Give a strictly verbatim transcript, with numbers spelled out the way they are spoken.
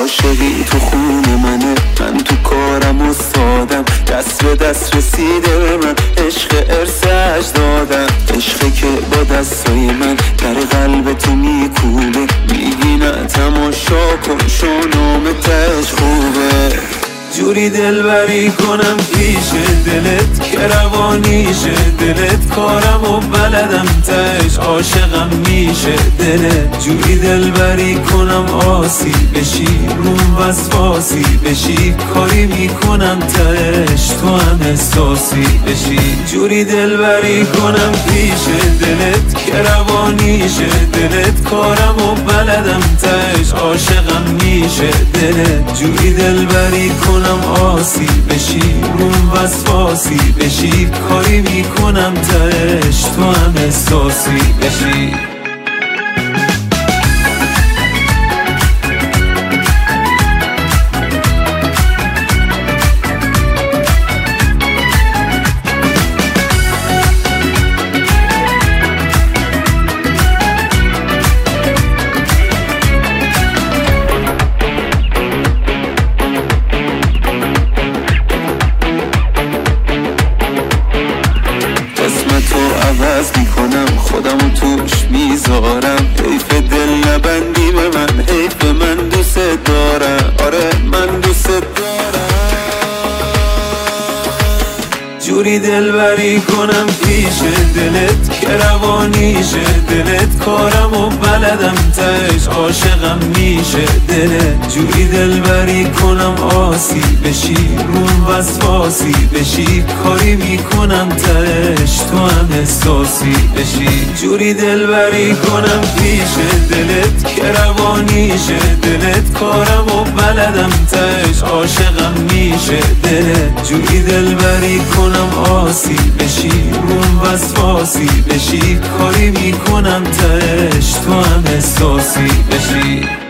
عاشقی تو خون منه، من تو کارم استادم، دست به دست رسیده به من، عشق ارث اجدادم، عشقی که با دستای من در قلب تو میکوبه، میگی نه تماشا کن شونام تش خوبه. جوری دلبری کنم پیش دلت که روانیشه دلت، کارم و بلدم تش عاشقم میشه دلت. جوری دلبری کنم آسی بشی روم وسواسی بشی، کاری میکنم تش تو هم احساسی بشی. جوری دلبری کنم پیش دلت که روانیشه دلت، کارم و بلدم تش عاشقم میشه دلت. جوری دلبری کنم آسی بشی روم وسواسی بشی، کاری میکنم تش تو هم احساسی بشی. عوض میکنم خودمو توش میذارم، حیف دل نبندی به من، حیف من دوست دارم، آره من دوست دارم. جوری دلبری کنم پیش دلت که روانیشه دلت، کارم و بلدم تش عاشقم میشه دلت. جوری دلبری کنم آسی بشی روم وسواسی بشی، کاری میکنم تش تو هم احساسی بشی. جوری دلبری کنم پیش دلت که روانیشه دلت، کارم و بلدم تش عاشقم میشه دلت. جوری دلبری کنم آسی بشی روم وسواسی بشی، کاری میکنم تش تو هم احساسی بشی.